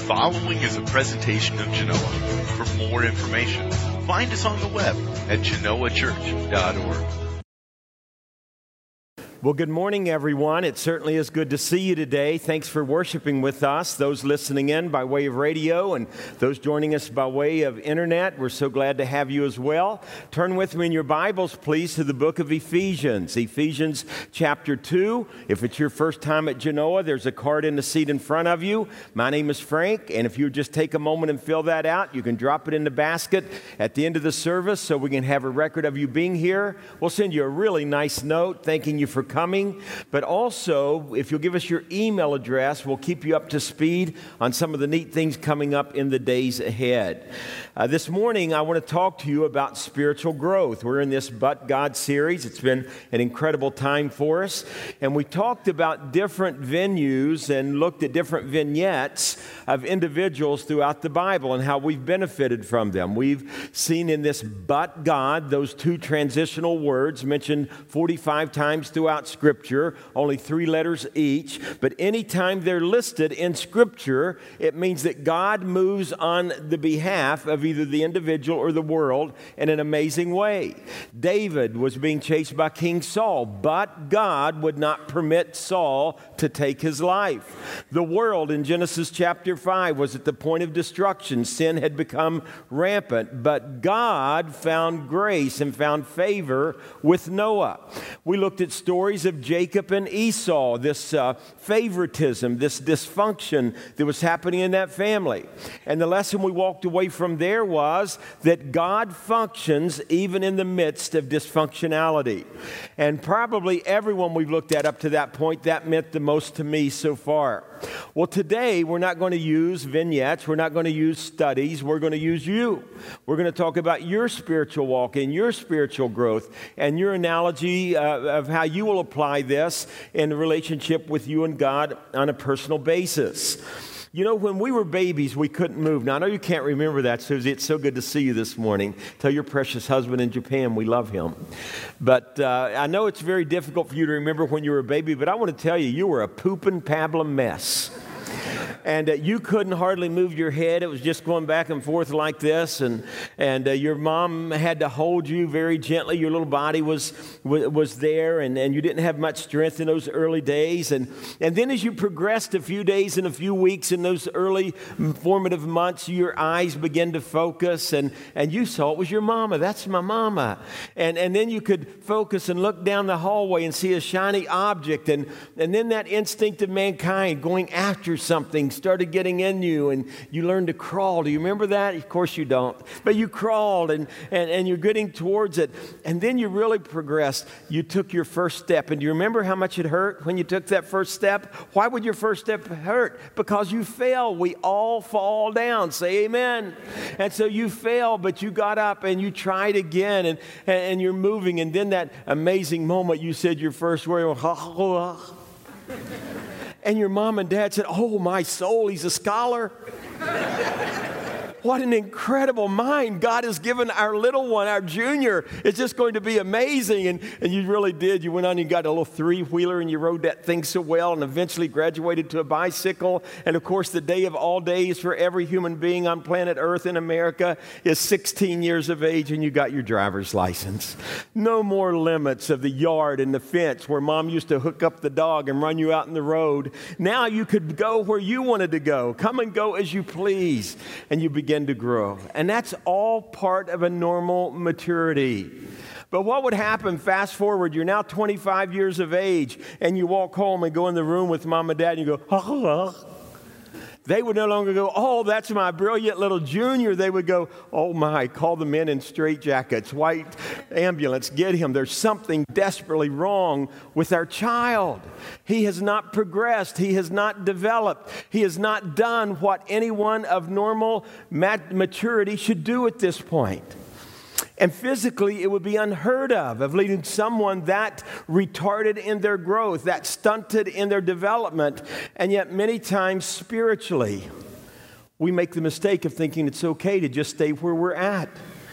following is a presentation of Genoa. For more information, find us on the web at genoachurch.org. Well, good morning, everyone. It certainly is good to see you today. Thanks for worshiping with us, those listening in by way of radio and those joining us by way of internet. We're so glad to have you as well. Turn with me in your Bibles, please, to the book of Ephesians. Ephesians chapter 2. If it's your first time at Genoa, there's a card in the seat in front of you. My name is Frank, and if you just take a moment and fill that out, you can drop it in the basket at the end of the service so we can have a record of you being here. We'll send you a really nice note thanking you for coming, but also if you'll give us your email address, we'll keep you up to speed on some of the neat things coming up in the days ahead. This morning I want to talk to you about spiritual growth. We're in this But God series. It's been an incredible time for us, and we talked about different venues and looked at different vignettes of individuals throughout the Bible and how we've benefited from them. We've seen in this But God, those two transitional words mentioned 45 times throughout Scripture, only 3 letters each, but anytime they're listed in Scripture, it means that God moves on the behalf of either the individual or the world in an amazing way. David was being chased by King Saul, but God would not permit Saul to take his life. The world in Genesis chapter 5 was at the point of destruction. Sin had become rampant, but God found grace and found favor with Noah. We looked at stories of Jacob and Esau, this favoritism, this dysfunction that was happening in that family. And the lesson we walked away from there was that God functions even in the midst of dysfunctionality. And probably everyone we've looked at up to that point, that meant the most to me so far. Well, today we're not going to use vignettes. We're not going to use studies. We're going to use you. We're going to talk about your spiritual walk and your spiritual growth and your analogy of how you will apply this in a relationship with you and God on a personal basis. You know, when we were babies, we couldn't move. Now, I know you can't remember that, Susie. It's so good to see you this morning. Tell your precious husband in Japan we love him. But I know it's very difficult for you to remember when you were a baby, but I want to tell you, you were a pooping pablum mess. And you couldn't hardly move your head. It was just going back and forth like this. And your mom had to hold you very gently. Your little body was there, and you didn't have much strength in those early days. And then as you progressed a few days and a few weeks in those early formative months, your eyes began to focus, and you saw it was your mama. That's my mama. And then you could focus and look down the hallway and see a shiny object. And then that instinct of mankind going after something started getting in you, and you learned to crawl. Do you remember that? Of course you don't. But you crawled, and you're getting towards it. And then you really progressed. You took your first step. And do you remember how much it hurt when you took that first step? Why would your first step hurt? Because you fell. We all fall down. Say amen. And so you fell, but you got up and you tried again, and you're moving. And then that amazing moment you said your first word, and your mom and dad said, "Oh, my soul, he's a scholar." What an incredible mind God has given our little one, our junior. It's just going to be amazing. And you really did. You went on and got a little 3-wheeler and you rode that thing so well and eventually graduated to a bicycle. And of course, the day of all days for every human being on planet Earth in America is 16 years of age and you got your driver's license. No more limits of the yard and the fence where mom used to hook up the dog and run you out in the road. Now you could go where you wanted to go. Come and go as you please. And you begin to grow. And that's all part of a normal maturity. But what would happen, fast forward, you're now 25 years of age, and you walk home and go in the room with mom and dad, and you go, They would no longer go, "Oh, that's my brilliant little junior." They would go, "Oh my, call the men in straitjackets, white ambulance, get him. There's something desperately wrong with our child. He has not progressed. He has not developed. He has not done what anyone of normal maturity should do at this point." And physically, it would be unheard of leading someone that retarded in their growth, that stunted in their development. And yet many times spiritually, we make the mistake of thinking it's okay to just stay where we're at.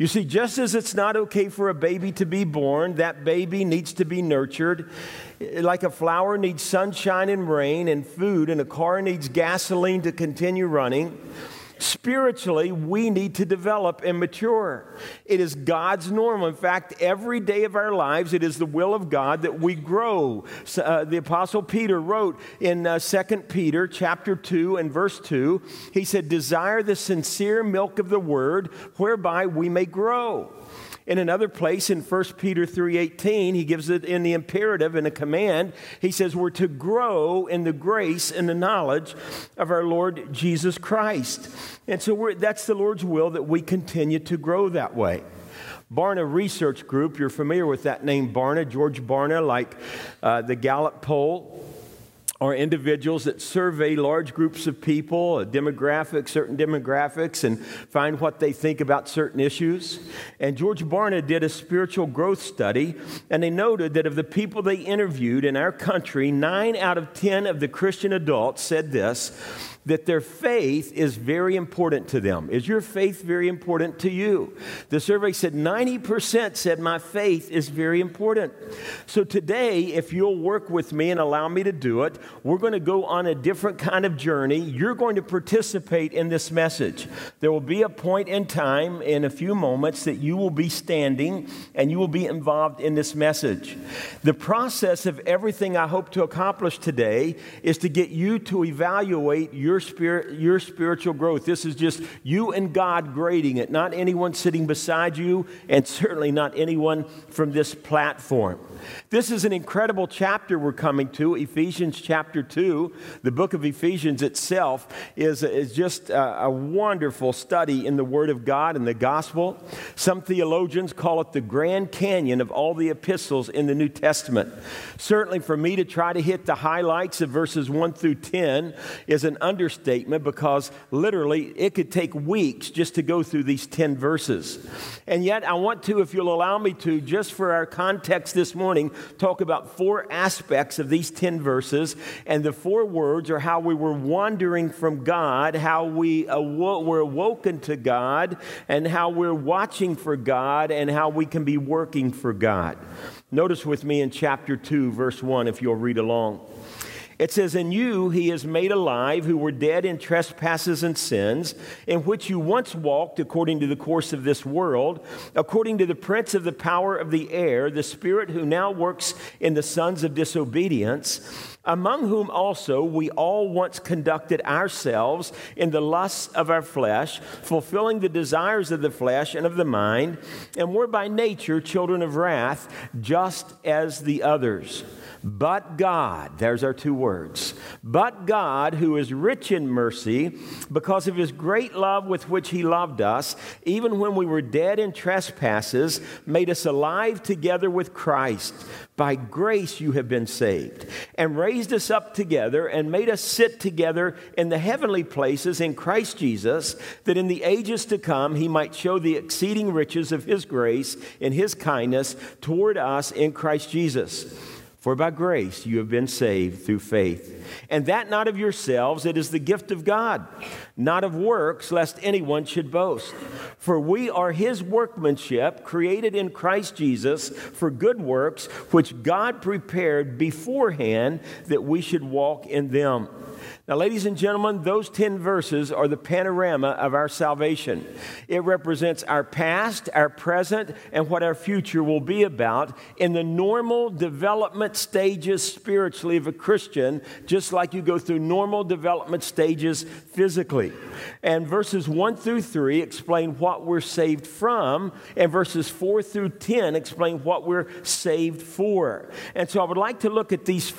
You see, just as it's not okay for a baby to be born, that baby needs to be nurtured. Like a flower needs sunshine and rain and food, and a car needs gasoline to continue running, spiritually, we need to develop and mature. It is God's norm. In fact, every day of our lives, it is the will of God that we grow. The Apostle Peter wrote in 2 Peter chapter 2 and verse 2, he said, "Desire the sincere milk of the word, whereby we may grow." In another place, in 1 Peter 3:18, he gives it in the imperative and a command. He says we're to grow in the grace and the knowledge of our Lord Jesus Christ. And so that's the Lord's will, that we continue to grow that way. Barna Research Group, you're familiar with that name, Barna, George Barna, like the Gallup poll, are individuals that survey large groups of people, certain demographics, and find what they think about certain issues. And George Barna did a spiritual growth study, and they noted that of the people they interviewed in our country, 9 out of 10 of the Christian adults said this, that their faith is very important to them. Is your faith very important to you? The survey said 90% said my faith is very important. So today, if you'll work with me and allow me to do it, we're going to go on a different kind of journey. You're going to participate in this message. There will be a point in time in a few moments that you will be standing and you will be involved in this message. The process of everything I hope to accomplish today is to get you to evaluate your spiritual growth. This is just you and God grading it, not anyone sitting beside you, and certainly not anyone from this platform. This is an incredible chapter we're coming to, Ephesians chapter 2. The book of Ephesians itself is just a wonderful study in the Word of God and the gospel. Some theologians call it the Grand Canyon of all the epistles in the New Testament. Certainly for me to try to hit the highlights of verses 1 through 10 is an understatement, because literally it could take weeks just to go through these 10 verses. And yet I want to, if you'll allow me to, just for our context this morning, talk about 4 aspects of these 10 verses, and the 4 words are how we were wandering from God, how we were awoken to God, and how we're watching for God, and how we can be working for God. Notice with me in chapter 2, verse 1, if you'll read along. It says, "In you he is made alive, who were dead in trespasses and sins, in which you once walked according to the course of this world, according to the prince of the power of the air, the spirit who now works in the sons of disobedience, among whom also we all once conducted ourselves in the lusts of our flesh, fulfilling the desires of the flesh and of the mind, and were by nature children of wrath, just as the others. But God," there's our 2 words, "but God, who is rich in mercy, because of his great love with which he loved us, even when we were dead in trespasses, made us alive together with Christ. By grace you have been saved, and raised us up together, and made us sit together in the heavenly places in Christ Jesus, that in the ages to come he might show the exceeding riches of his grace in his kindness toward us in Christ Jesus. For by grace you have been saved through faith. And that not of yourselves, it is the gift of God, not of works, lest anyone should boast. For we are his workmanship, created in Christ Jesus for good works, which God prepared beforehand that we should walk in them." Now, ladies and gentlemen, those 10 verses are the panorama of our salvation. It represents our past, our present, and what our future will be about in the normal development stages spiritually of a Christian, just like you go through normal development stages physically. And verses 1 through 3 explain what we're saved from, and verses 4 through 10 explain what we're saved for. And so I would like to look at these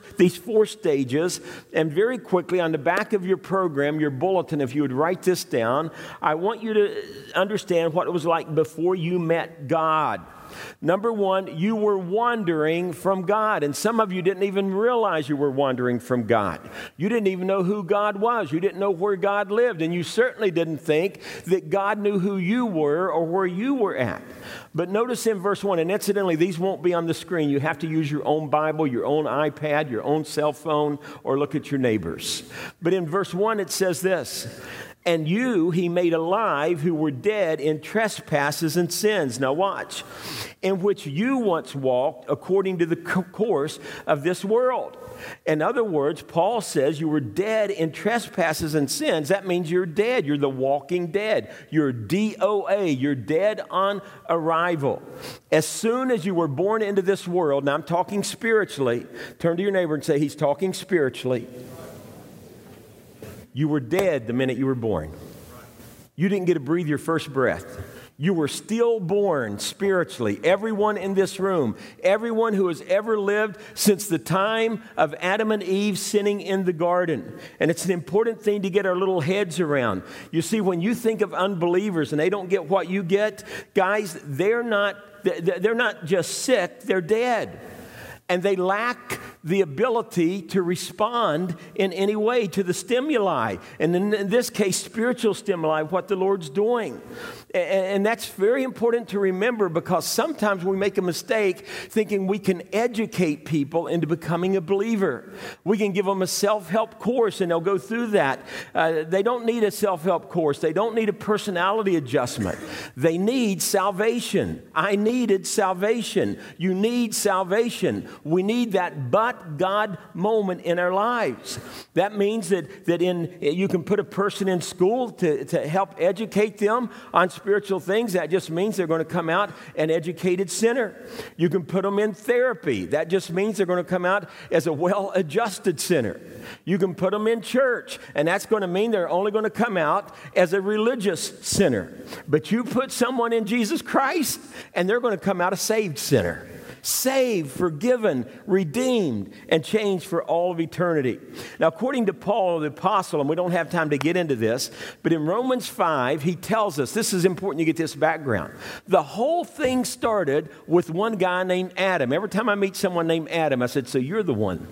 4 stages, and very quickly on the back of your program, your bulletin, if you would write this down, I want you to understand what it was like before you met God. Number 1, you were wandering from God, and some of you didn't even realize you were wandering from God. You didn't even know who God was. You didn't know where God lived, and you certainly didn't think that God knew who you were or where you were at. But notice in verse 1, and incidentally, these won't be on the screen. You have to use your own Bible, your own iPad, your own cell phone, or look at your neighbors. But in verse 1, it says this, And you he made alive who were dead in trespasses and sins. Now watch. In which you once walked according to the course of this world. In other words, Paul says you were dead in trespasses and sins. That means you're dead. You're the walking dead. You're DOA. You're dead on arrival. As soon as you were born into this world, now I'm talking spiritually. Turn to your neighbor and say, he's talking spiritually. You were dead the minute you were born. You didn't get to breathe your first breath. You were stillborn spiritually. Everyone in this room, everyone who has ever lived since the time of Adam and Eve sinning in the garden. And it's an important thing to get our little heads around. You see, when you think of unbelievers and they don't get what you get, guys, they're not just sick, they're dead. And they lack the ability to respond in any way to the stimuli. And in this case, spiritual stimuli, what the Lord's doing. And that's very important to remember, because sometimes we make a mistake thinking we can educate people into becoming a believer. We can give them a self-help course and they'll go through that. They don't need a self-help course. They don't need a personality adjustment. They need salvation. I needed salvation. You need salvation. We need that but God moment in our lives. That means that you can put a person in school to help educate them on spiritual things. That just means they're going to come out an educated sinner. You can put them in therapy. That just means they're going to come out as a well-adjusted sinner. You can put them in church, and that's going to mean they're only going to come out as a religious sinner. But you put someone in Jesus Christ, and they're going to come out a saved sinner. Saved, forgiven, redeemed, and changed for all of eternity. Now, according to Paul the Apostle, and we don't have time to get into this, but in Romans 5, he tells us, this is important you get this background. The whole thing started with one guy named Adam. Every time I meet someone named Adam, I said, so you're the one.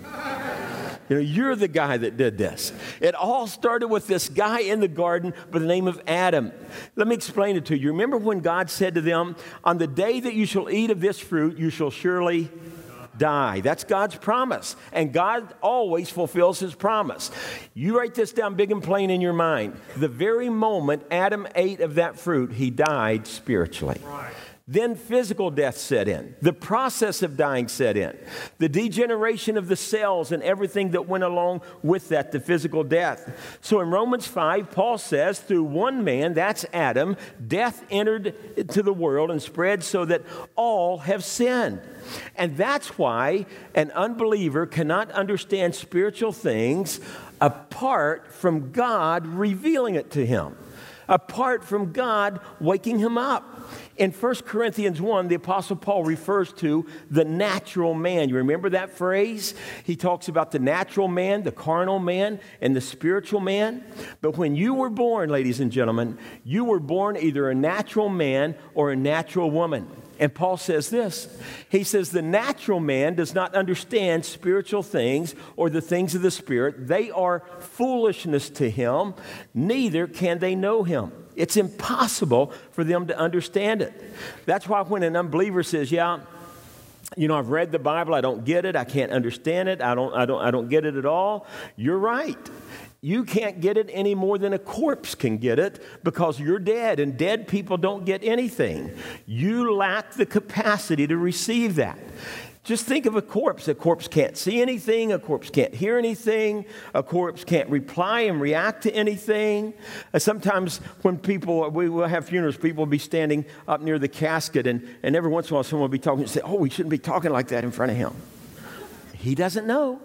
You're the guy that did this. It all started with this guy in the garden by the name of Adam. Let me explain it to you. Remember when God said to them, on the day that you shall eat of this fruit, you shall surely die. That's God's promise. And God always fulfills his promise. You write this down big and plain in your mind. The very moment Adam ate of that fruit, he died spiritually. Right. Then physical death set in. The process of dying set in. The degeneration of the cells and everything that went along with that, the physical death. So in Romans 5, Paul says, through one man, that's Adam, death entered into the world and spread so that all have sinned. And that's why an unbeliever cannot understand spiritual things apart from God revealing it to him. Apart from God waking him up. In 1 Corinthians 1, the Apostle Paul refers to the natural man. You remember that phrase? He talks about the natural man, the carnal man, and the spiritual man. But when you were born, ladies and gentlemen, you were born either a natural man or a natural woman. And Paul says this. He says the natural man does not understand spiritual things or the things of the Spirit. They are foolishness to him. Neither can they know him. It's impossible for them to understand it. That's why when an unbeliever says, I've read the Bible, I don't get it, I can't understand it, I don't get it at all. You're right. You can't get it any more than a corpse can get it because you're dead, and dead people don't get anything. You lack the capacity to receive that. Just think of a corpse. A corpse can't see anything. A corpse can't hear anything. A corpse can't reply and react to anything. Sometimes when we will have funerals, people will be standing up near the casket, and every once in a while someone will be talking and say, we shouldn't be talking like that in front of him. He doesn't know.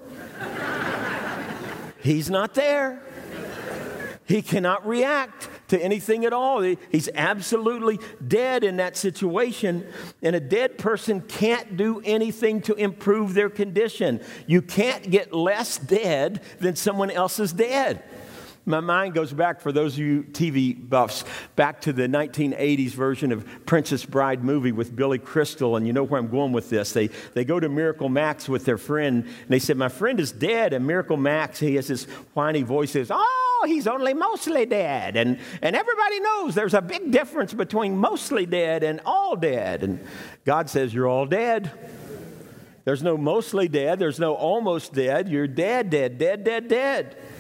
He's not there. He cannot react to anything at all. He's absolutely dead in that situation. And a dead person can't do anything to improve their condition. You can't get less dead than someone else is dead. My mind goes back, for those of you TV buffs, back to the 1980s version of Princess Bride movie with Billy Crystal, and you know where I'm going with this. They go to Miracle Max with their friend, and they said, my friend is dead, and Miracle Max, he has this whiny voice, says, he's only mostly dead, and everybody knows there's a big difference between mostly dead and all dead, and God says, you're all dead. There's no mostly dead, there's no almost dead, you're dead, dead, dead, dead, dead.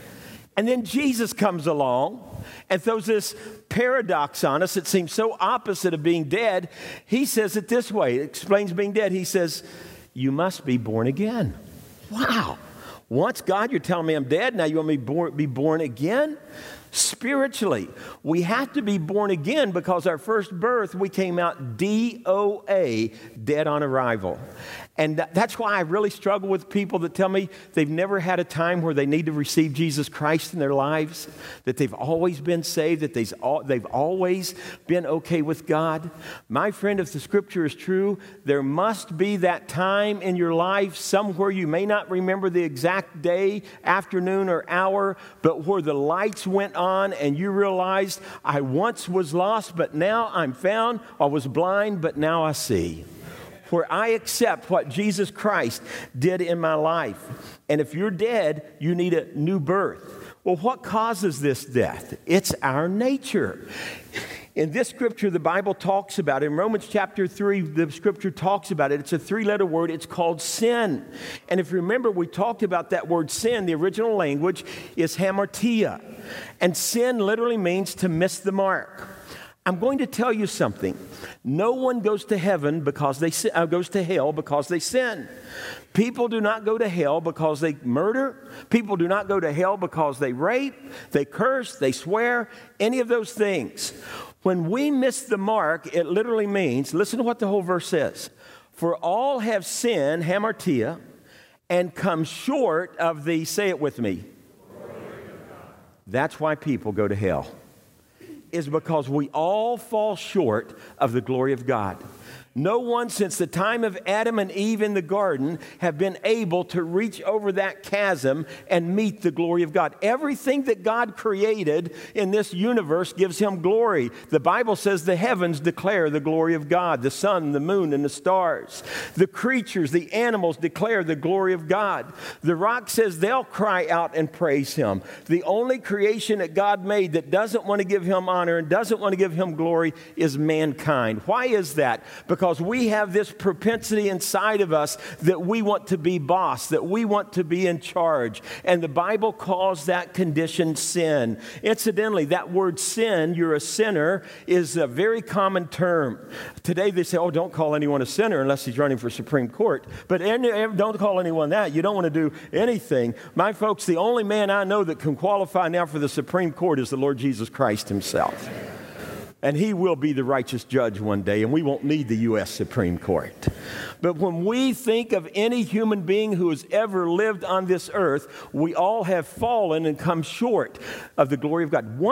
And then Jesus comes along and throws this paradox on us that seems so opposite of being dead. He says it this way. It explains being dead. He says, you must be born again. Wow. Once, God, you're telling me I'm dead. Now you want me to be born again? Spiritually, we have to be born again because our first birth, we came out DOA, dead on arrival. And that's why I really struggle with people that tell me they've never had a time where they need to receive Jesus Christ in their lives, that they've always been saved, that they've always been okay with God. My friend, if the scripture is true, there must be that time in your life somewhere you may not remember the exact day, afternoon, or hour, but where the lights went on and you realized, I once was lost, but now I'm found. I was blind, but now I see. Where I accept what Jesus Christ did in my life. And if you're dead, you need a new birth. Well, what causes this death? It's our nature. In this scripture, the Bible talks about it. In Romans chapter 3, the scripture talks about it. It's a three-letter word. It's called sin. And if you remember, we talked about that word sin. The original language is hamartia. And sin literally means to miss the mark. I'm going to tell you something. No one goes to heaven because they goes to hell because they sin. People do not go to hell because they murder. People do not go to hell because they rape, they curse, they swear, any of those things. When we miss the mark, it literally means, listen to what the whole verse says. For all have sinned, hamartia, and come short of the, say it with me. That's why people go to hell. Is because we all fall short of the glory of God. No one since the time of Adam and Eve in the garden have been able to reach over that chasm and meet the glory of God. Everything that God created in this universe gives him glory. The Bible says the heavens declare the glory of God, the sun, the moon, and the stars. The creatures, the animals declare the glory of God. The rock says they'll cry out and praise him. The only creation that God made that doesn't want to give him honor and doesn't want to give him glory is mankind. Why is that? Because we have this propensity inside of us that we want to be boss, that we want to be in charge. And the Bible calls that condition sin. Incidentally, that word sin, you're a sinner, is a very common term. Today they say, oh, don't call anyone a sinner unless he's running for Supreme Court. But don't call anyone that. You don't want to do anything. My folks, the only man I know that can qualify now for the Supreme Court is the Lord Jesus Christ himself. And he will be the righteous judge one day, and we won't need the U.S. Supreme Court. But when we think of any human being who has ever lived on this earth, we all have fallen and come short of the glory of God.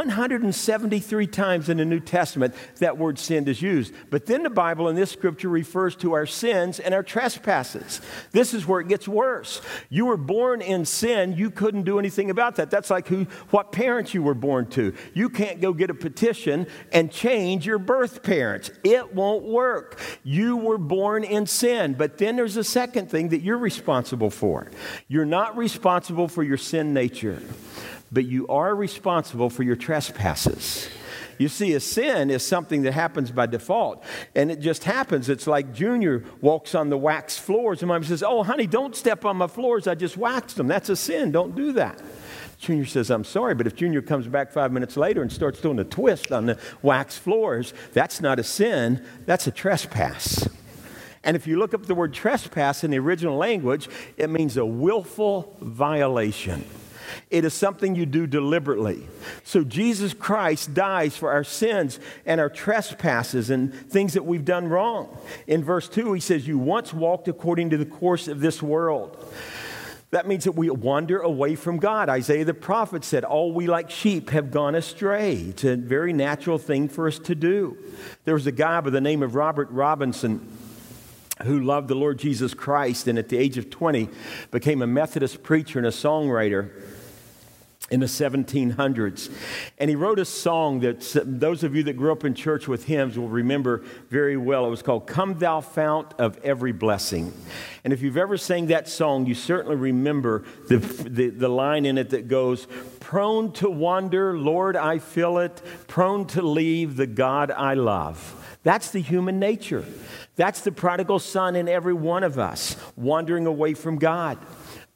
173 times in the New Testament, that word sin is used. But then the Bible in this scripture refers to our sins and our trespasses. This is where it gets worse. You were born in sin. You couldn't do anything about that. That's like what parents you were born to. You can't go get a petition and change your birth parents. It won't work. You were born in sin. But then there's a second thing that you're responsible for. You're not responsible for your sin nature, but you are responsible for your trespasses. You see, a sin is something that happens by default, and it just happens. It's like Junior walks on the waxed floors, and Mom says, oh, honey, don't step on my floors. I just waxed them. That's a sin. Don't do that. Junior says, I'm sorry, but if Junior comes back 5 minutes later and starts doing a twist on the waxed floors, that's not a sin. That's a trespass. And if you look up the word trespass in the original language, it means a willful violation. It is something you do deliberately. So Jesus Christ dies for our sins and our trespasses and things that we've done wrong. In verse 2, he says, you once walked according to the course of this world. That means that we wander away from God. Isaiah the prophet said, all we like sheep have gone astray. It's a very natural thing for us to do. There was a guy by the name of Robert Robinson who loved the Lord Jesus Christ, and at the age of 20 became a Methodist preacher and a songwriter in the 1700s. And he wrote a song that those of you that grew up in church with hymns will remember very well. It was called Come Thou Fount of Every Blessing. And if you've ever sang that song, you certainly remember the line in it that goes, prone to wander, Lord, I feel it, prone to leave the God I love. That's the human nature. That's the prodigal son in every one of us, wandering away from God.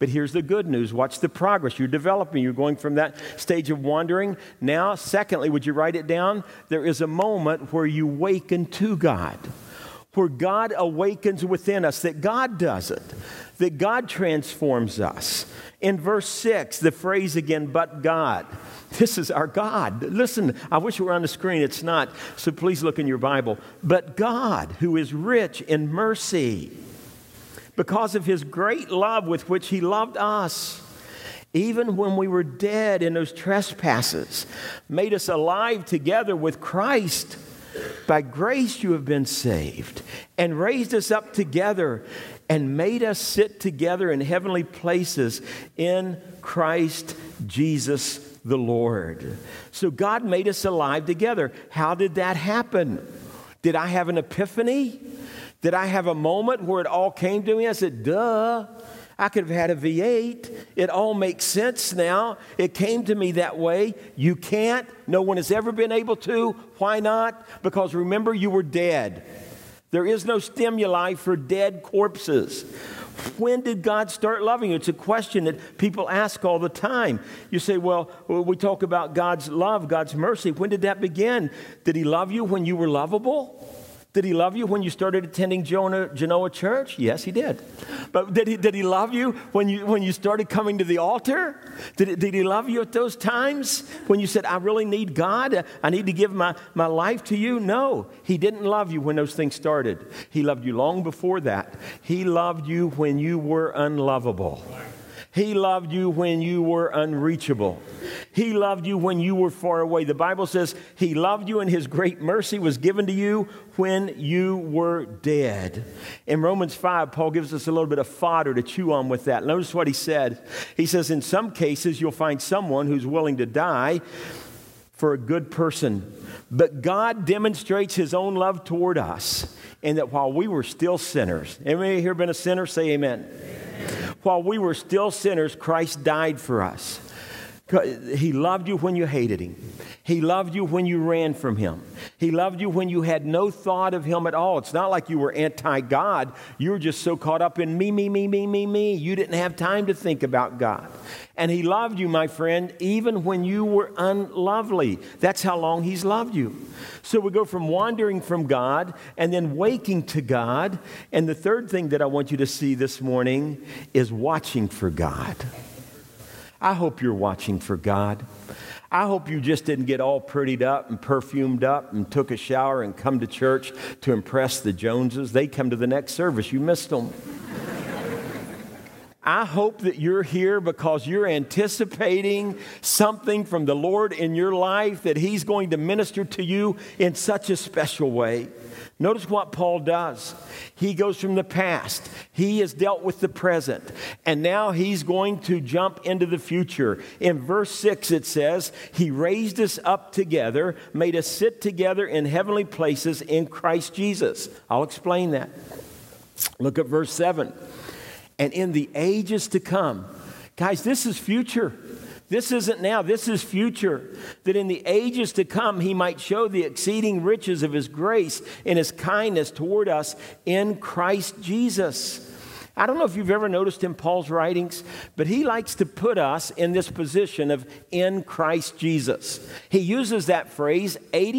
But here's the good news. Watch the progress. You're developing. You're going from that stage of wandering. Now, secondly, would you write it down? There is a moment where you waken to God, where God awakens within us, that God does it, that God transforms us. In verse 6, the phrase again, but God. This is our God. Listen, I wish it were on the screen. It's not, so please look in your Bible. But God, who is rich in mercy, because of his great love with which he loved us, even when we were dead in those trespasses, made us alive together with Christ. By grace you have been saved, and raised us up together, and made us sit together in heavenly places in Christ Jesus the Lord. So God made us alive together. How did that happen? Did I have an epiphany? Did I have a moment where it all came to me? I said, duh. I could have had a V8. It all makes sense now. It came to me that way. You can't. No one has ever been able to. Why not? Because remember, you were dead. There is no stimuli for dead corpses. When did God start loving you? It's a question that people ask all the time. You say, well, we talk about God's love, God's mercy. When did that begin? Did he love you when you were lovable? Did he love you when you started attending Genoa Church? Yes, he did. But did he love you when you started coming to the altar? Did he love you at those times when you said, I really need God? I need to give my life to you? No, he didn't love you when those things started. He loved you long before that. He loved you when you were unlovable. He loved you when you were unreachable. He loved you when you were far away. The Bible says he loved you and his great mercy was given to you when you were dead. In Romans 5, Paul gives us a little bit of fodder to chew on with that. Notice what he said. He says, in some cases, you'll find someone who's willing to die for a good person. But God demonstrates his own love toward us in that while we were still sinners, anybody here been a sinner? Say amen. While we were still sinners, Christ died for us. He loved you when you hated him. He loved you when you ran from him. He loved you when you had no thought of him at all. It's not like you were anti-God. You were just so caught up in me. You didn't have time to think about God. And he loved you, my friend, even when you were unlovely. That's how long he's loved you. So we go from wandering from God and then waking to God. And the third thing that I want you to see this morning is watching for God. I hope you're watching for God. I hope you just didn't get all prettied up and perfumed up and took a shower and come to church to impress the Joneses. They come to the next service. You missed them. I hope that you're here because you're anticipating something from the Lord in your life, that he's going to minister to you in such a special way. Notice what Paul does. He goes from the past. He has dealt with the present. And now he's going to jump into the future. In verse 6 it says, he raised us up together, made us sit together in heavenly places in Christ Jesus. I'll explain that. Look at verse 7. And in the ages to come. Guys, this is future. This isn't now, this is future. That in the ages to come, he might show the exceeding riches of his grace and his kindness toward us in Christ Jesus. I don't know if you've ever noticed in Paul's writings, but he likes to put us in this position of in Christ Jesus. He uses that phrase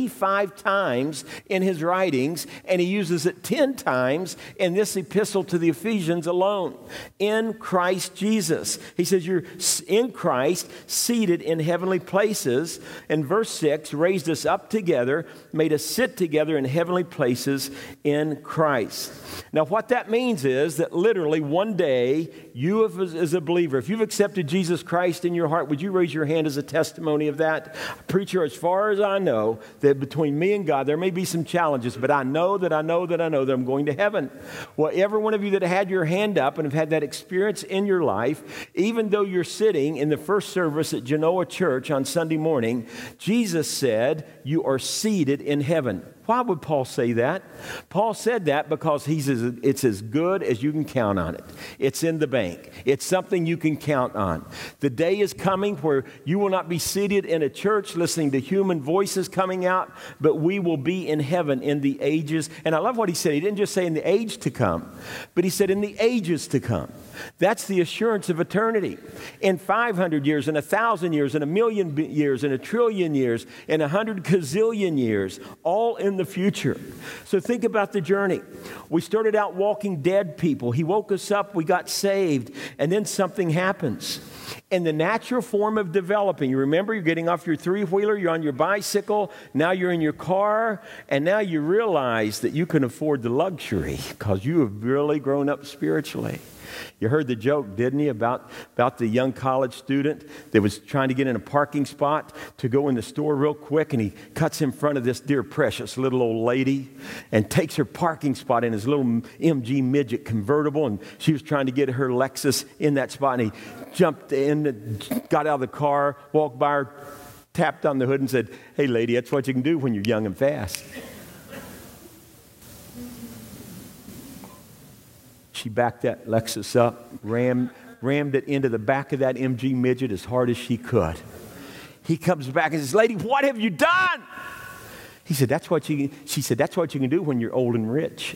85 times in his writings, and he uses it 10 times in this epistle to the Ephesians alone. In Christ Jesus. He says you're in Christ, seated in heavenly places. And verse 6, raised us up together, made us sit together in heavenly places in Christ. Now what that means is that literally one day, you as a believer, if you've accepted Jesus Christ in your heart, would you raise your hand as a testimony of that? Preacher, as far as I know, that between me and God, there may be some challenges, but I know that I'm going to heaven. Well, every one of you that had your hand up and have had that experience in your life, even though you're sitting in the first service at Genoa Church on Sunday morning, Jesus said, you are seated in heaven. Why would Paul say that? Paul said that because it's as good as you can count on it. It's in the bank. It's something you can count on. The day is coming where you will not be seated in a church listening to human voices coming out, but we will be in heaven in the ages. And I love what he said. He didn't just say in the age to come, but he said in the ages to come. That's the assurance of eternity. In 500 years, in 1,000 years, in 1,000,000 years, in 1,000,000,000,000 years, in 100 gazillion years, all in the future. So think about the journey. We started out walking dead people. He woke us up, we got saved, and then something happens. In the natural form of developing, you remember you're getting off your three-wheeler, you're on your bicycle, now you're in your car, and now you realize that you can afford the luxury because you have really grown up spiritually. You heard the joke, didn't you, about the young college student that was trying to get in a parking spot to go in the store real quick, and he cuts in front of this dear precious little old lady and takes her parking spot in his little MG midget convertible, and she was trying to get her Lexus in that spot, and he jumped in, got out of the car, walked by her, tapped on the hood and said, "Hey lady, that's what you can do when you're young and fast." She backed that Lexus up, rammed it into the back of that MG midget as hard as she could. He comes back and says, "Lady, what have you done?" She said, "That's what you can do when you're old and rich."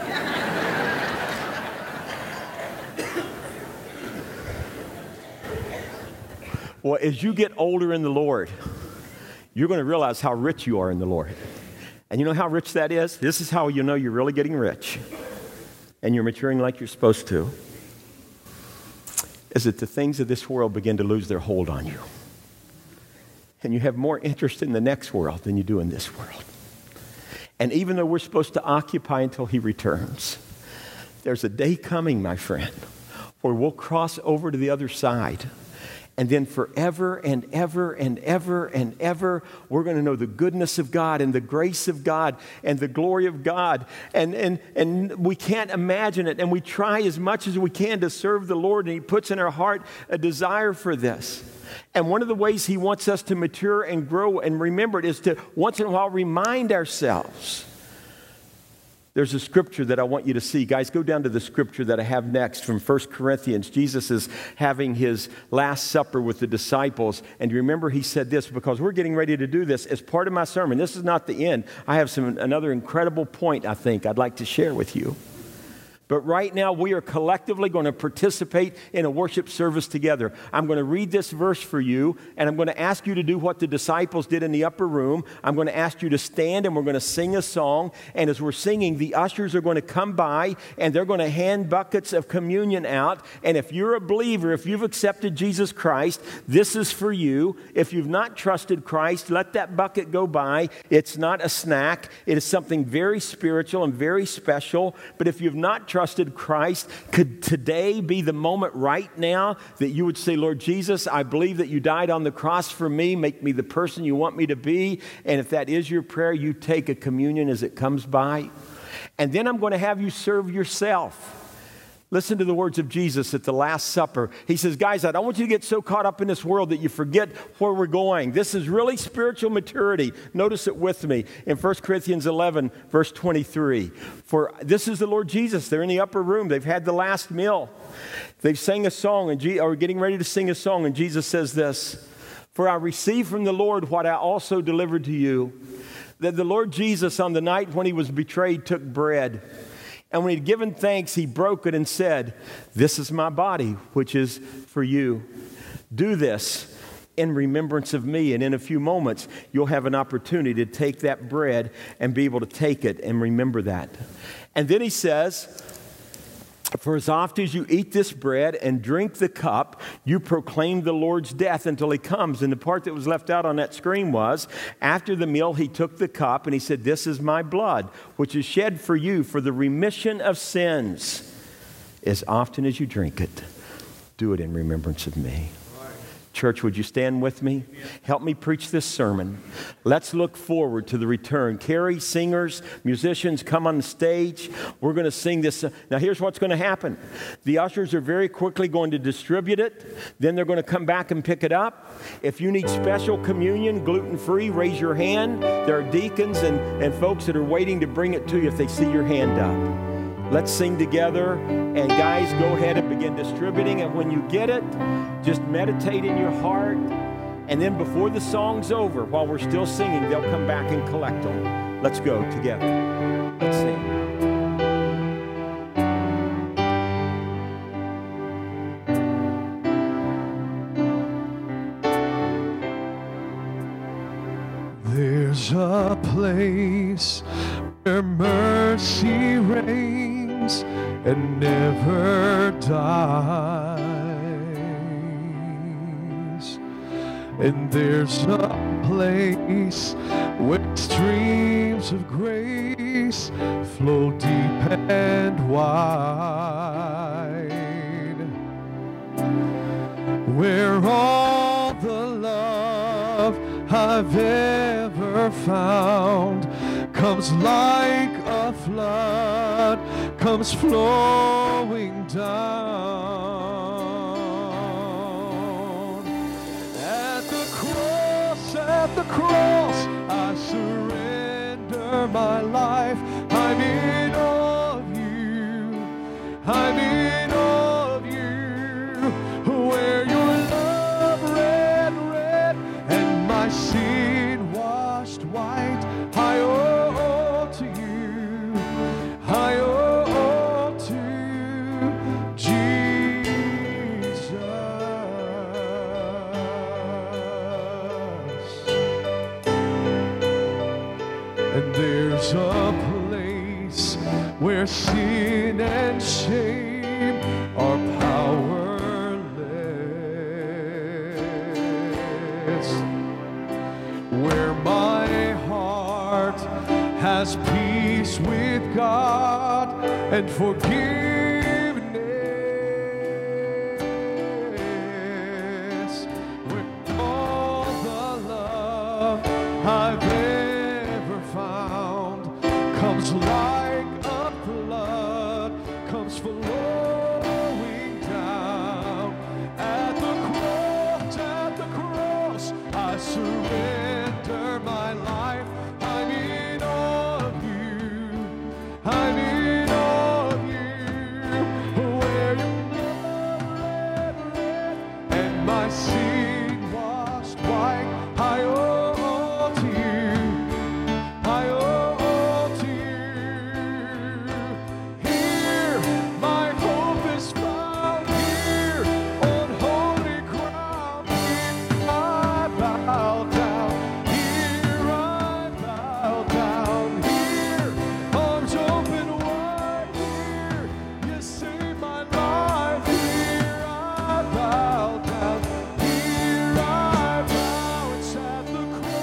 Well, as you get older in the Lord, you're going to realize how rich you are in the Lord. And you know how rich that is? This is how you know you're really getting rich and you're maturing like you're supposed to, is that the things of this world begin to lose their hold on you. And you have more interest in the next world than you do in this world. And even though we're supposed to occupy until He returns, there's a day coming, my friend, where we'll cross over to the other side. And then forever and ever and ever and ever, we're going to know the goodness of God and the grace of God and the glory of God. And we can't imagine it. And we try as much as we can to serve the Lord. And He puts in our heart a desire for this. And one of the ways He wants us to mature and grow and remember it is to once in a while remind ourselves. There's a scripture that I want you to see. Guys, go down to the scripture that I have next from 1 Corinthians. Jesus is having His Last Supper with the disciples. And remember, He said this, because we're getting ready to do this as part of my sermon. This is not the end. I have another incredible point, I think, I'd like to share with you. But right now, we are collectively going to participate in a worship service together. I'm going to read this verse for you, and I'm going to ask you to do what the disciples did in the upper room. I'm going to ask you to stand, and we're going to sing a song. And as we're singing, the ushers are going to come by, and they're going to hand buckets of communion out. And if you're a believer, if you've accepted Jesus Christ, this is for you. If you've not trusted Christ, let that bucket go by. It's not a snack. It is something very spiritual and very special. But if you've not trusted Christ, could today be the moment right now that you would say, "Lord Jesus, I believe that you died on the cross for me. Make me the person you want me to be." And if that is your prayer, you take a communion as it comes by. And then I'm going to have you serve yourself. Listen to the words of Jesus at the Last Supper. He says, "Guys, I don't want you to get so caught up in this world that you forget where we're going." This is really spiritual maturity. Notice it with me in 1 Corinthians 11, verse 23. For this is the Lord Jesus. They're in the upper room. They've had the last meal. They've sang a song, or getting ready to sing a song, and Jesus says this, "For I received from the Lord what I also delivered to you, that the Lord Jesus on the night when He was betrayed took bread. And when He'd given thanks, He broke it and said, 'This is my body, which is for you. Do this in remembrance of me.'" And in a few moments, you'll have an opportunity to take that bread and be able to take it and remember that. And then He says, "For as often as you eat this bread and drink the cup, you proclaim the Lord's death until He comes." And the part that was left out on that screen was, after the meal, He took the cup and He said, "This is my blood, which is shed for you for the remission of sins. As often as you drink it, do it in remembrance of me." Church, would you stand with me? Help me preach this sermon. Let's look forward to the return. Carrie, singers, musicians, come on the stage. We're going to sing this. Now, here's what's going to happen. The ushers are very quickly going to distribute it. Then they're going to come back and pick it up. If you need special communion, gluten-free, raise your hand. There are deacons and folks that are waiting to bring it to you if they see your hand up. Let's sing together, and guys, go ahead and begin distributing, and when you get it, just meditate in your heart, and then before the song's over, while we're still singing, they'll come back and collect them. Let's go together. Let's sing. there's a place where mercy reigns and never dies. And there's a place where streams of grace flow deep and wide, where all the love I've ever found comes like a flood, comes flowing down. At the cross, I surrender my life. I'm in awe of you. I'm in awe of you. Where your love ran red and my sin washed white. I owe to you. I owe to Jesus. And there's a place where sin and shame are powerless, where my heart has peace with God and forgiveness, where all the love I've ever found comes like a flood, comes flowing down. At the cross, I surrender my life. I'm in awe of you. I'm in awe of you. Where your love ran red and my sin washed white. I owe to you. I owe to you. Here my hope is found. Here on holy ground. Here I bow down. Here I bow down. Here arms open wide. Here you save my life. Here I bow down. Here I bow. It's at the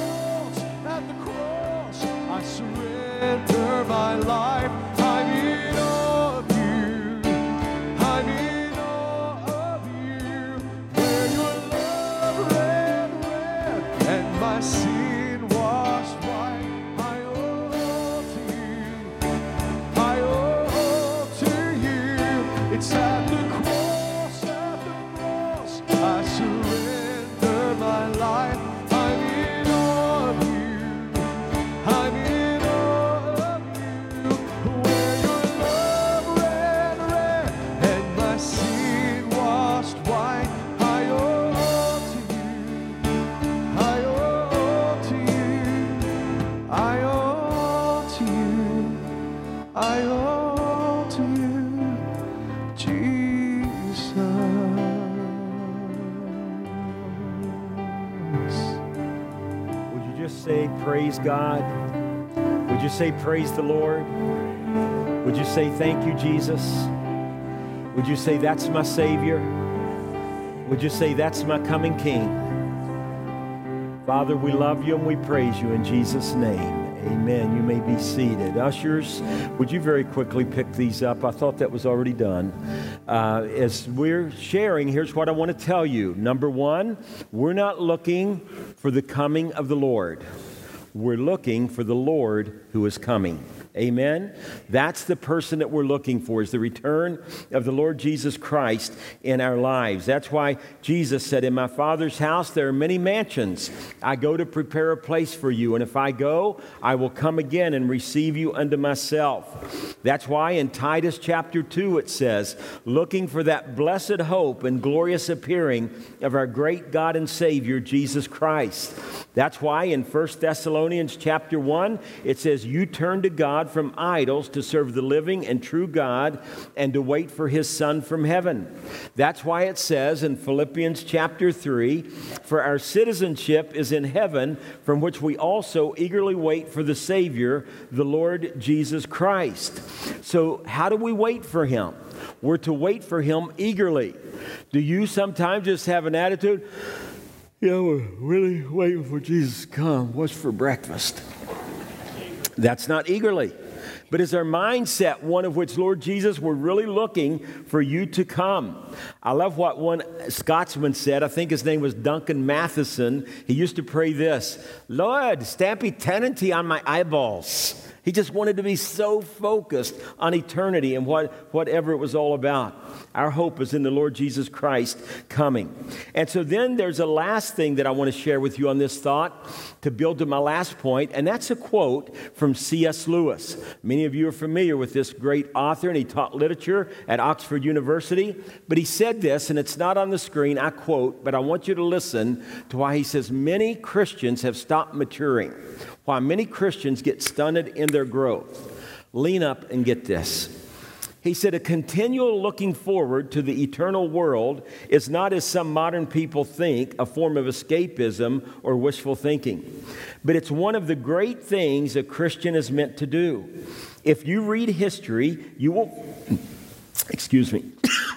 cross, I surrender my life. I'm in awe of you. I'm in awe of you. Where your love ran red and my sin washed white. I owe to you. I owe to you. It's at the cross, I surrender my life. I'm in awe of you. I'm in awe of you. Where your love ran red and my sin washed white. I owe to you. I owe to you. I owe to you. I owe to you, Jesus. Would you just say, praise God? Would you say, praise the Lord? Would you say, thank you, Jesus? Would you say, that's my Savior? Would you say, that's my coming King? Father, we love you and we praise you in Jesus' name. Amen. You may be seated. Ushers, would you very quickly pick these up? I thought that was already done. As we're sharing, here's what I want to tell you. Number one, we're not looking for the coming of the Lord. We're looking for the Lord who is coming. Amen? That's the person that we're looking for, is the return of the Lord Jesus Christ in our lives. That's why Jesus said, in my Father's house there are many mansions. I go to prepare a place for you, and if I go, I will come again and receive you unto myself. That's why in Titus chapter 2 it says, looking for that blessed hope and glorious appearing of our great God and Savior, Jesus Christ. That's why in 1 Thessalonians Thessalonians chapter 1, it says, you turn to God from idols to serve the living and true God and to wait for his Son from heaven. That's why it says in Philippians chapter 3, for our citizenship is in heaven, from which we also eagerly wait for the Savior, the Lord Jesus Christ. So how do we wait for him? We're to wait for him eagerly. Do you sometimes just have an attitude, we're really waiting for Jesus to come. What's for breakfast? That's not eagerly. But is our mindset one of which, Lord Jesus, we're really looking for you to come? I love what one Scotsman said. I think his name was Duncan Matheson. He used to pray this, Lord, stamp eternity on my eyeballs. He just wanted to be so focused on eternity and whatever it was all about. Our hope is in the Lord Jesus Christ coming. And so then there's a last thing that I want to share with you on this thought to build to my last point, and that's a quote from C.S. Lewis. Many of you are familiar with this great author, and he taught literature at Oxford University. But he said this, and it's not on the screen, I quote, but I want you to listen to why he says many Christians have stopped maturing, why many Christians get stunted in their growth. Lean up and get this. He said, a continual looking forward to the eternal world is not, as some modern people think, a form of escapism or wishful thinking. But it's one of the great things a Christian is meant to do. If you read history, you will... Excuse me.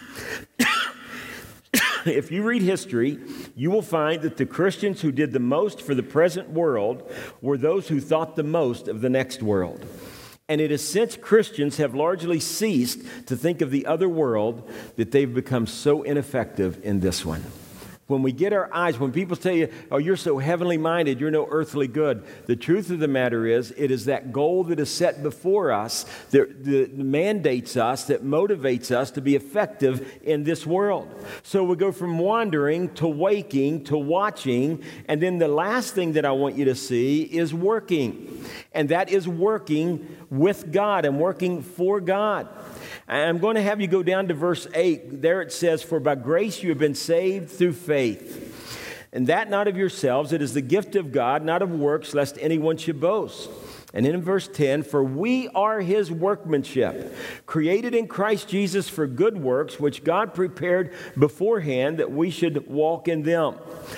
If you read history, you will find that the Christians who did the most for the present world were those who thought the most of the next world. And it is since Christians have largely ceased to think of the other world that they've become so ineffective in this one. When we get our eyes, when people tell you, oh, you're so heavenly minded, you're no earthly good. The truth of the matter is, it is that goal that is set before us that mandates us, that motivates us to be effective in this world. So we go from wandering to waking to watching. And then the last thing that I want you to see is working. And that is working with God and working for God. I'm going to have you go down to verse 8. There it says, for by grace you have been saved through faith. And that not of yourselves, it is the gift of God, not of works, lest anyone should boast. And then in verse 10, for we are his workmanship, created in Christ Jesus for good works, which God prepared beforehand that we should walk in them.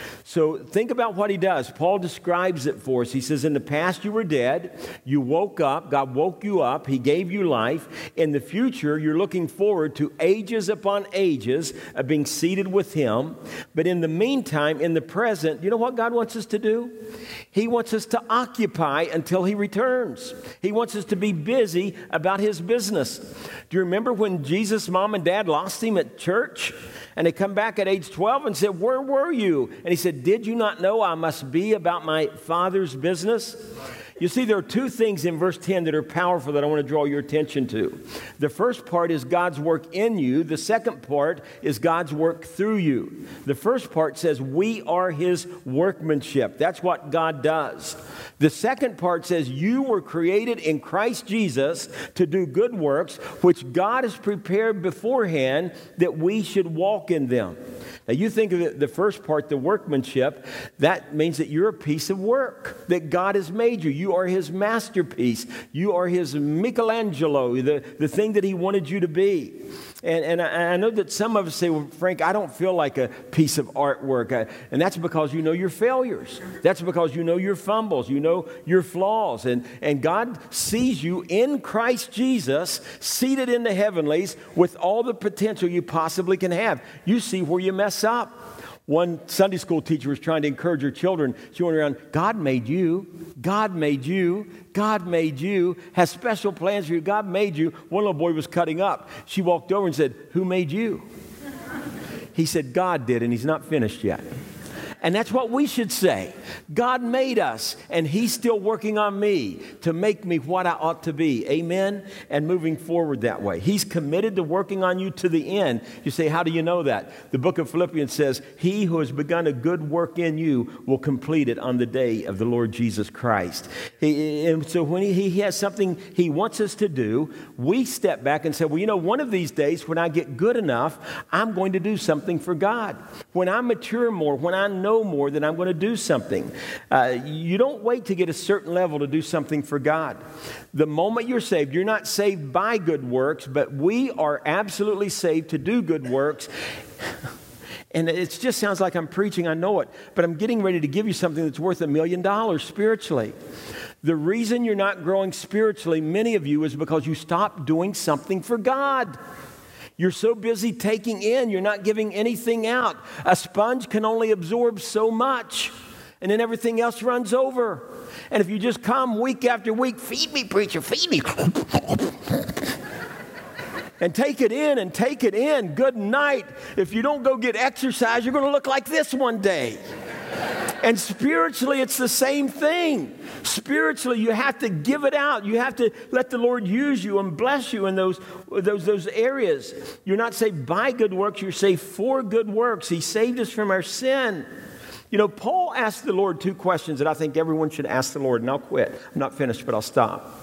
So think about what he does. Paul describes it for us. He says, in the past you were dead. You woke up. God woke you up. He gave you life. In the future, you're looking forward to ages upon ages of being seated with him. But in the meantime, in the present, you know what God wants us to do? He wants us to occupy until he returns. He wants us to be busy about his business. Do you remember when Jesus' mom and dad lost him at church? And they come back at age 12 and said, where were you? And he said, did you not know I must be about my Father's business? You see, there are two things in verse 10 that are powerful that I want to draw your attention to. The first part is God's work in you. The second part is God's work through you. The first part says we are his workmanship. That's what God does. The second part says you were created in Christ Jesus to do good works, which God has prepared beforehand that we should walk in them. Now, you think of the first part, the workmanship, that means that you're a piece of work that God has made you. You are his masterpiece. You are his Michelangelo, the thing that he wanted you to be. And I know that some of us say, well, Frank, I don't feel like a piece of artwork. And that's because you know your failures. That's because you know your fumbles. You know your flaws. And God sees you in Christ Jesus, seated in the heavenlies with all the potential you possibly can have. You see where you mess up. One Sunday school teacher was trying to encourage her children. She went around, God made you. God made you. God made you. Has special plans for you. God made you. One little boy was cutting up. She walked over and said, who made you? He said, God did, and he's not finished yet. And that's what we should say. God made us, and he's still working on me to make me what I ought to be. Amen? And moving forward that way. He's committed to working on you to the end. You say, how do you know that? The book of Philippians says, he who has begun a good work in you will complete it on the day of the Lord Jesus Christ. And so when he has something he wants us to do, we step back and say, well, you know, one of these days when I get good enough, I'm going to do something for God. When I mature more, when I know more, then I'm going to do something. You don't wait to get a certain level to do something for God. The moment you're saved, you're not saved by good works, but we are absolutely saved to do good works. And it just sounds like I'm preaching, I know it, but I'm getting ready to give you something that's worth $1 million spiritually. The reason you're not growing spiritually, many of you, is because you stopped doing something for God. You're so busy taking in, you're not giving anything out. A sponge can only absorb so much, and then everything else runs over. And if you just come week after week, feed me, preacher, feed me. And take it in and take it in. Good night. If you don't go get exercise, you're going to look like this one day. And spiritually, it's the same thing. Spiritually, you have to give it out. You have to let the Lord use you and bless you in those areas. You're not saved by good works. You're saved for good works. He saved us from our sin. You know, Paul asked the Lord 2 questions that I think everyone should ask the Lord, and I'll quit. I'm not finished, but I'll stop.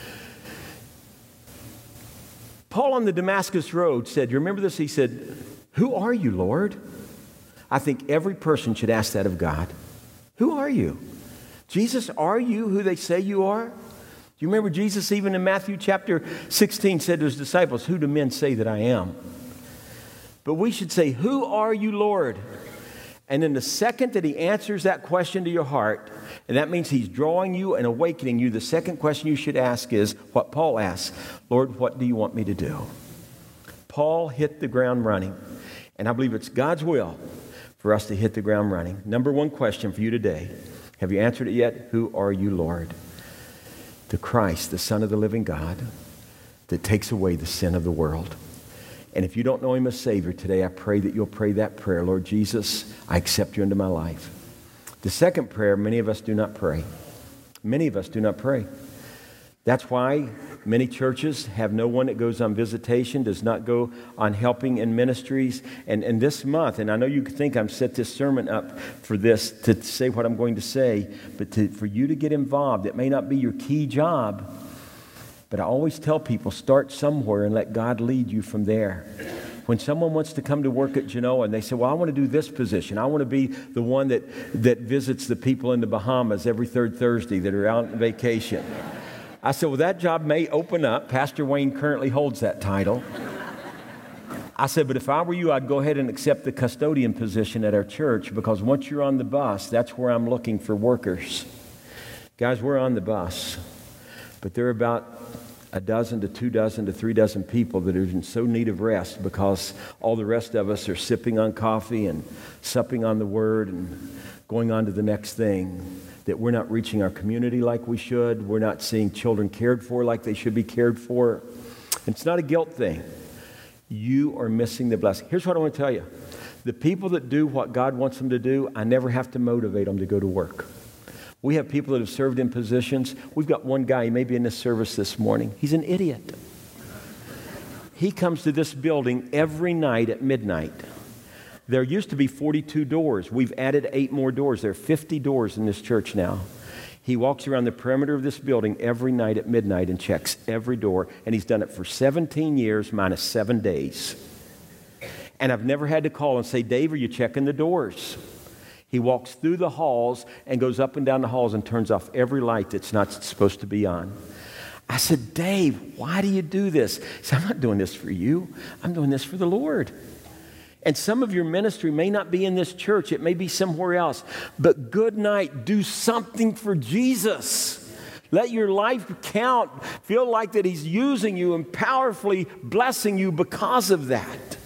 Paul on the Damascus Road said, you remember this? He said, "Who are you, Lord?" I think every person should ask that of God. Who are you? Jesus, are you who they say you are? Do you remember Jesus even in Matthew chapter 16 said to his disciples, "Who do men say that I am?" But we should say, "Who are you, Lord?" And then the second that he answers that question to your heart, and that means he's drawing you and awakening you, the second question you should ask is what Paul asks: "Lord, what do you want me to do?" Paul hit the ground running, and I believe it's God's will for us to hit the ground running. Number 1 question for you today. Have you answered it yet? Who are you, Lord? The Christ, the Son of the living God, that takes away the sin of the world. And if you don't know him as Savior today, I pray that you'll pray that prayer. Lord Jesus, I accept you into my life. The second prayer, many of us do not pray. Many of us do not pray. That's why many churches have no one that goes on visitation, does not go on helping in ministries. And this month, and I know you think I'm set this sermon up for this, to say what I'm going to say, but for you to get involved. It may not be your key job, but I always tell people, start somewhere and let God lead you from there. When someone wants to come to work at Genoa and they say, well, I want to do this position. I want to be the one that visits the people in the Bahamas every third Thursday that are out on vacation. I said, well, that job may open up. Pastor Wayne currently holds that title. I said, but if I were you, I'd go ahead and accept the custodian position at our church, because once you're on the bus, that's where I'm looking for workers. Guys, we're on the bus, but there are about a dozen to 2 dozen to 3 dozen people that are in so need of rest because all the rest of us are sipping on coffee and supping on the Word and going on to the next thing, that we're not reaching our community like we should. We're not seeing children cared for like they should be cared for. And it's not a guilt thing. You are missing the blessing. Here's what I want to tell you. The people that do what God wants them to do, I never have to motivate them to go to work. We have people that have served in positions. We've got one guy, he may be in this service this morning. He's an idiot. He comes to this building every night at midnight. There used to be 42 doors. We've added 8 more doors. There are 50 doors in this church now. He walks around the perimeter of this building every night at midnight and checks every door. And he's done it for 17 years minus 7 days. And I've never had to call and say, Dave, are you checking the doors? He walks through the halls and goes up and down the halls and turns off every light that's not supposed to be on. I said, Dave, why do you do this? He said, I'm not doing this for you. I'm doing this for the Lord. And some of your ministry may not be in this church. It may be somewhere else. But good night. Do something for Jesus. Let your life count. Feel like that He's using you and powerfully blessing you because of that.